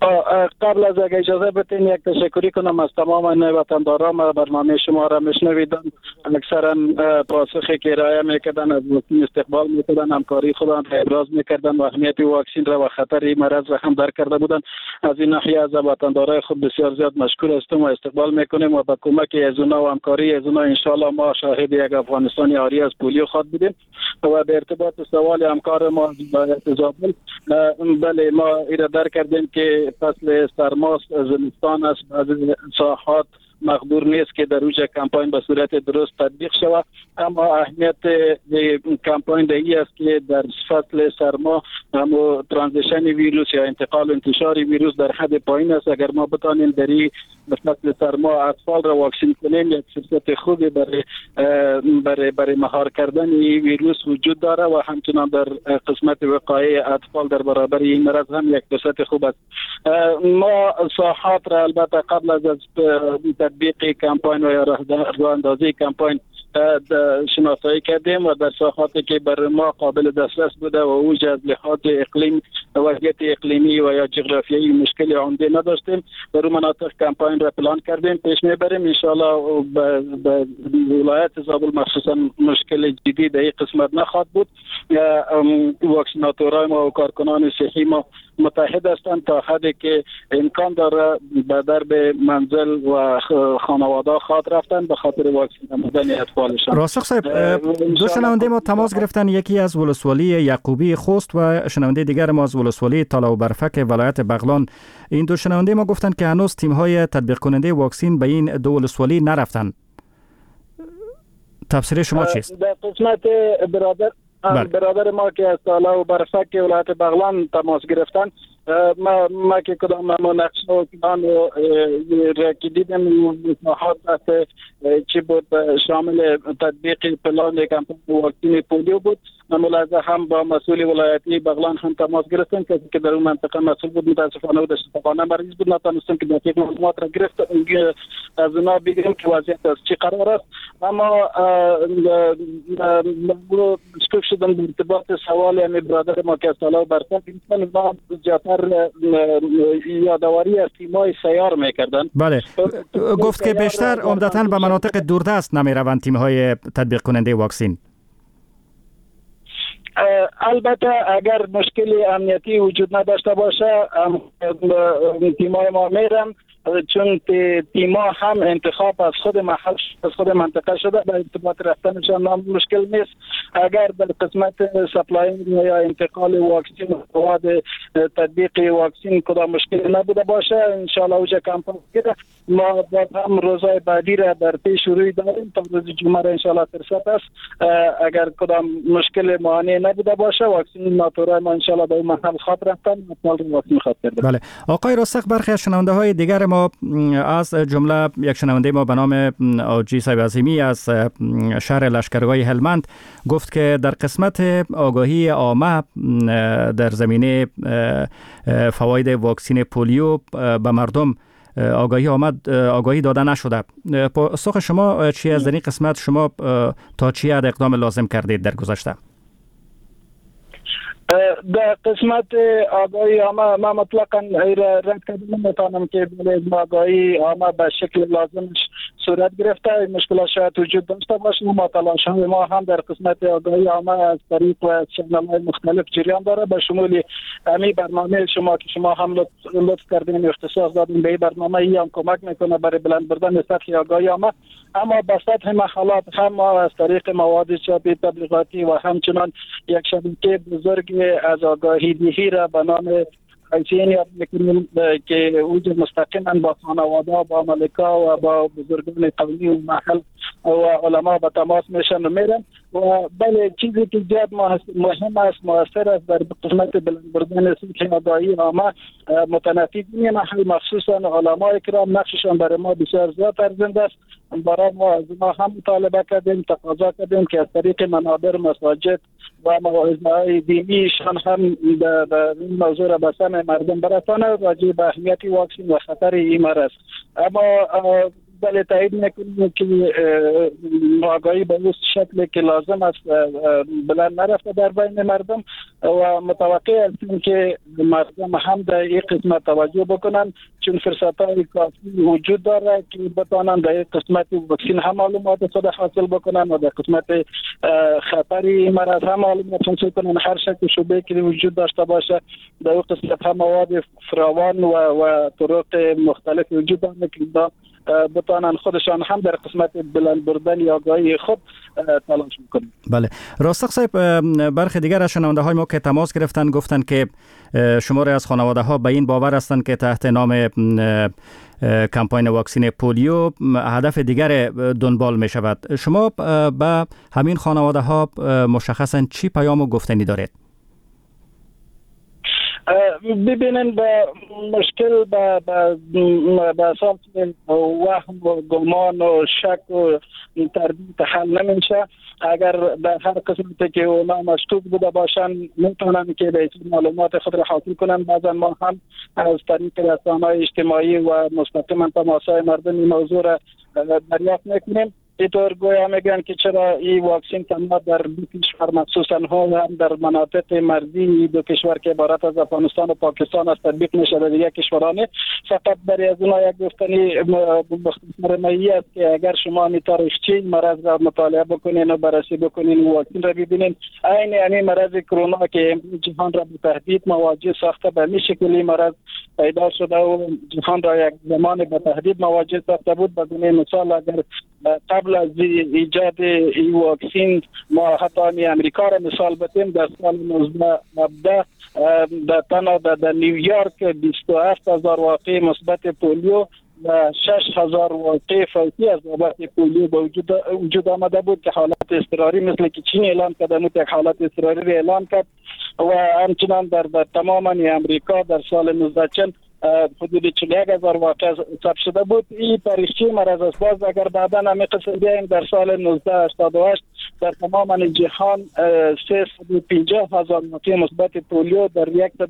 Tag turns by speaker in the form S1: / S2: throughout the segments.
S1: قبل از اگه اجازه بدین یک تشکری کنم از تمام وطنداران. برنامه شما را میشنویدم، اکثرا پاسخی که ارائه میکردن از واکسن استقبال میکردن، همکاری خودم ابراز میکردن و اهمیت واکسن را و خطر این مرض را هم درک کرده بودن. از این ناحیه از وطندارای خود بسیار زیاد مشکور هستم و استقبال میکنیم و با کمک از اونا و همکاری از اونا ان شاء الله ما شاهد یک افغانستان عاری از پولیو خواهد بودیم. و به ارتباط سوال همکار ما زابل، بله ما ایره درک کردیم که فصل سرماست، زمستان است، بعضی ساحات مقدور نیست که در اوج کمپاین به صورت درست تطبیق شود، اما اهمیت کمپاین دهی است که در فصل سرما همو ترانزیشن ویروس یا انتقال و انتشار ویروس در حد پایین است. اگر ما بتانیم در این فصل سرما اطفال را واکسین کنیم، یک فرصت خوبی برای مهار کردن این ویروس وجود داره و همچنان در قسمت وقایع اطفال در برابر این مرض هم یک فرصت خوب است. ما ساحات را البته قبل از تطبیق کمپاین و یا راه اندازی کمپاین شناسایی کردیم و در ساحاتی که بر ما قابل دسترس بوده و اوج از لحاظ اقلیم وضعیت اقلیمی و یا جغرافیایی مشکل عمده نداشتیم، در اون مناطق کمپاین را پلان کردیم، پیش میبریم ان شاء الله. به ولایت زابل مخصوصا مشکل جدی در این قسمت نخواهد بود. واکسیناتورای ما و کارکنان صحی ما متحد هستند تا حدی که امکان داره به درب منزل و خانواده خواهد رفتن به خاطر واکسین نمودن اطفالشان.
S2: راسخ صاحب، دو شنونده ما تماس گرفتن، یکی از ولسوالی یعقوبی خوست و شنونده دیگر ما از ولسوالی طلا و برفک ولایت بغلان. این دو شنونده ما گفتند که هنوز تیم‌های تطبیق کننده واکسین به این دو ولسوالی نرفتن. تفسیر شما چیست؟
S1: در قسمت برادر ما که از طلا و برفک ولایت بغلان تماس گرفتن، ما که کدام ما نقش و پلان را که دیدم اصلاحات چی بود شامل تطبیق پلان کمپین واکسین پولیو بود. ملاحظه هم با مسئول ولایتی بغلان هم تماس گرفتم، کسی که در اون منطقه مسئول بود متاسفانه و دستفانه مریض بود، نتونستم که دقیق معلومات را گرفت از اونا بگیریم که وضعیت از چی قرار است. اما مشکل شدم در ارتباط سوال یعنی برادر ما که از طلا و برفک ما زیادتر یادواری از تیمای سیار میکردن.
S2: بله، گفت که بیشتر عمدتاً به مناطق دوردست نمیروند تیم‌های تطبیق کننده واکسین.
S1: البته اگر مشکلی امنیتی وجود نداشته باشه تیمای ما میرن، چون تیما هم انتخاب از خود محل از خود منطقه شده، به ارتباط رفتنشان هم مشکل نیست. اگر در قسمت سپلاینگ یا انتقال واکسین مواد تطبیق واکسین کدام مشکلی نبوده باشه، ان شاء الله اوج کمپاین کنه ما هم روزهای بعدی را در پیش روی داریم تا روز جمعه ان شاء الله فرصت است. اگر کدام مشکل مانع نبوده باشه واکسین ناتورای ما ان شاء الله به محل خاطر رفتن واکسین خاطر کرده.
S2: بله آقای راسخ، برخی از شنونده های دیگر ما از جمله یک شنونده ما به نام آجی صاحب عظیمی از شهر لشکرگاه هلمند گفت که در قسمت آگاهی عامه در زمینه فواید واکسین پولیو به مردم آگاهی داده نشده. پاسخ شما چی از در این قسمت؟ شما تا چی حد اقدام لازم کردید در گذشته؟
S1: در قسمت آگاهی عامه ما مطلقاً رد کردم نمیتونم که آگاهی عامه به شکل لازمش صورت گرفته. مشکلات شاید وجود داشته باشه، ما تلاش ما هم در قسمت آگاهی عامه از طریق و چنل‌های مختلف جریان داره، به شمول امی برنامه شما که شما هم لطف کردین اختصاص دادین به این برنامه، ای هم کمک میکنه برای بلند بردن سطح آگاهی عامه. اما به سطح محلات هم ما از طریق مواد چاپی تبلیغاتی و همچنان یک شبکه بزرگ از آگاهی دهی را به نام ایسین یاد میکنیم که اوج مستقیما با خانواده، با ملکا و با بزرگان قومی و محل و علما به تماس میشن و میرن. و بله چیزی که زیاد مهم است، مؤثر است در قسمت بلند بردن سطح آگاهی عامه، متنفذین محل مخصوصا علمای کرام نقششان برای ما بسیار زیاد ارزنده است. برای ما از ما هم مطالبه کردیم، تقاضا کردیم که از طریق منابر مساجد و مواعظهای دینیشان هم به این موضوع را به سمع مردم برسانه راجع به اهمیت واکسین و خطر این مرض. اما بله تایید میکنیم که آگاهی به اون شکلی که لازم است بلند نرفته در بین مردم و متوقع هستیم که مردم هم در این قسمت توجه بکنن، چون فرصت‌های کافی وجود داره که بتوانن در این قسمت واکسن هم معلومات خود حاصل بکنن و در قسمت خطری مرض هم معلومات حاصل کنن. هر شک شبهه که وجود داشته باشه در این قسمت هم مواد فراوان و طرق مختلف وجود داره که بتوانن خودشان هم در قسمت بلند بردن آگاهی خود تلاش میکنن.
S2: بله راسخ صاحب، برخی دیگر از شنونده های ما که تماس گرفتن گفتن که شماری از خانواده ها به این باور هستند که تحت نام کمپاین واکسین پولیو هدف دیگر دنبال می شود. شما به همین خانواده ها مشخصا چی پیام و گفتنی دارید؟
S1: ببینن به مشکل به اساس وهم و گمان و شک و تردید حل نمیشه. اگر در هر قسمتی که اونا مشکوک بوده باشن میتونن که به معلومات خود را حاصل کنن. بعضا ما هم از طریق رسانه‌های اجتماعی و مستقیما تماس‌های مردم این موضوع را دریافت میکنیم. اینطور گویا میگن که چرا این واکسن تنها در دو کشور مخصوصا هم در مناطق مرزی دو کشور که عبارت از افغانستان و پاکستان است تطبیق میشه در دیگر کشورانه. فقط برای از اونها یک گفتنی مختصر مایی است که اگر شما میتارشچی مرض را مطالعه بکنین و بررسی بکنین و واکسن را ببینین، عین یعنی مرض کرونا که جهان را به تهدید مواجه ساخته، به این شکلی مرض پیدا شده و جهان را یک زمان به تهدید مواجه ساخته بود. بدون مثال اگر قبل از ایجاد این واکسن ما حتی امریکا را مثال بتیم، در سال 1917 در نیویورک 27,000 واقعه مثبت پولیو و 6,000 واقعه فوتی از بابت پولیو به وجود آمده بود که حالت اضطراری مثل که چین اعلان کرده بود یک حالت اضطراری را اعلان کرد و همچنان در تمام امریکا در سال 1940 حدود 41,000 واقع ثبت شده بود. این تاریخچه مرض است. باز اگر بعدا همین قسم بیاییم در سال 1988 در تمام جهان 350,000 واقع مثبت پولیو در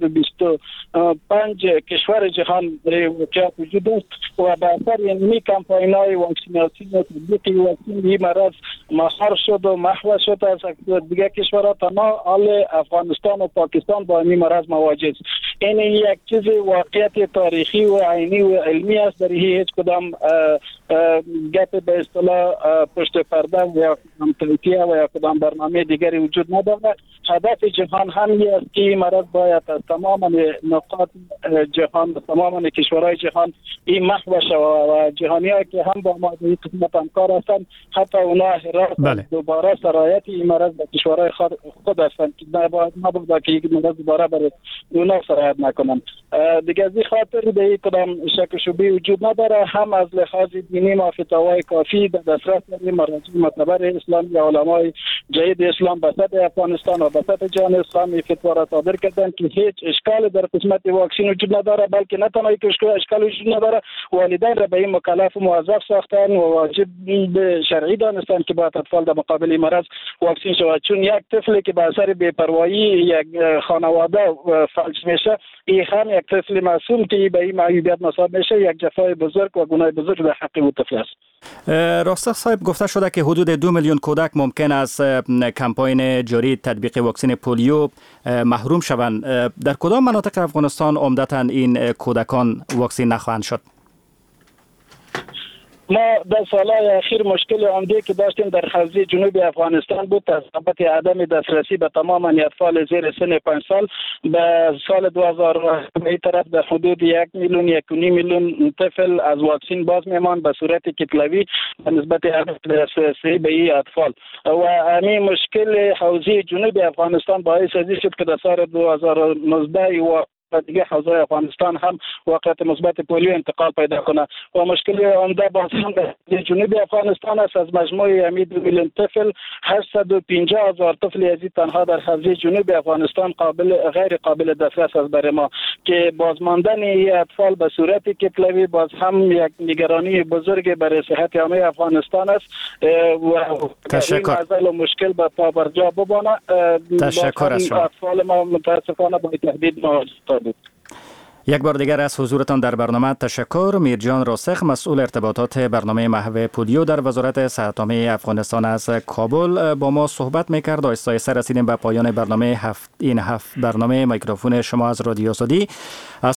S1: 125 کشور جهان واقعیت وجود است و به اثر این کمپاین‌های واکسیناسیون و تطبیق واکسن این مرض مهار شد و محو شد از دیگر کشورها. تنها حال افغانستان و پاکستان با این مرض مواجه است. این یک چیز واقعیت تاریخی و عینی و علمی است. در هیچ کدام گپ به اصطلاح پشت پرده یا توطئه و یا کدام برنامه دیگری وجود نداره. هدف جهان همین است که مرض باید از تمام نقاط جهان تمام کشورهای جهان این محو شود و جهانی‌ها که هم با ما در قسمت همکار هستند حتی اونا دوباره سرایت این مرض به کشورهای خود هستند که نباید که این مرض دوباره برای اونا سرایت نکنند. دیگه از این خاطر به این کدام شک و شبهه وجود نداره. هم از لحاظ دینی ما فتاوای کافی در دسترس داریم. مراجع معتبر اسلامی علمای جدید اسلام به سطح افغانستان و به سطح جهان اسلامی فتوا را صادر کردند که هیچ اشکال در قسمت واکسن وجود نداره، بلکه نه تنها یک اشکال وجود نداره، والدین را به این مکلف و موظف ساختن و واجب شرعی دانستند که باید اطفال در مقابل مرض واکسن شود. چون یک طفلی که به اثر بی‌پروایی یک خانواده فلج میشه، این هم یک طفل معصوم که به این معیوبیت مصاب میشه، یک جفای بزرگ و گناه بزرگ در حق او طفل است.
S2: راسخ صاحب، گفته شده که حدود 2 میلیون کودک ممکن است کمپاین جاری تطبیق واکسن پولیو محروم شوند. در کدام مناطق افغانستان عمدتاً این کودکان واکسن نخواهند شد؟
S1: ما در سالهای اخیر مشکل عمده که داشتیم در حوزه جنوبی افغانستان بود از بابت عدم دسترسی به تمام اطفال زیر سن 5 سال. به سال 2000 به طرف در حدود 1 میلیون 1.5 میلیون طفل از واکسن باز میمان به صورت کتلوی به نسبت دسترسی به این اطفال و همین مشکل حوزه جنوبی افغانستان باعث شد که در سال 2019 و دیگه حوزه افغانستان هم واقعیت مثبت پولیو انتقال پیدا کنه و مشکل عمده باز هم در جنوب افغانستان است. از مجموع 2 میلیون طفل 850,000 طفل ازی تنها در حوزه جنوب افغانستان غیر قابل دسترس است برای ما که بازماندن این اطفال به صورت کتلوی باز هم یک نگرانی بزرگ برای صحت عامه افغانستان است و
S2: تشکر.
S1: این مشکل به پا برجا بمانه.
S2: تشکر از شما.
S1: اطفال ما متاسفانه با تهدید مواجه بود.
S2: یک بار دیگر از حضورتان در برنامه تشکر. میرجان راسخ، مسئول ارتباطات برنامه محو پولیو در وزارت صحت عامه افغانستان از کابل با ما صحبت میکرد. آهسته آهسته رسیدیم به پایان برنامه این هفت برنامه. میکروفون شما از رادیو آزادی.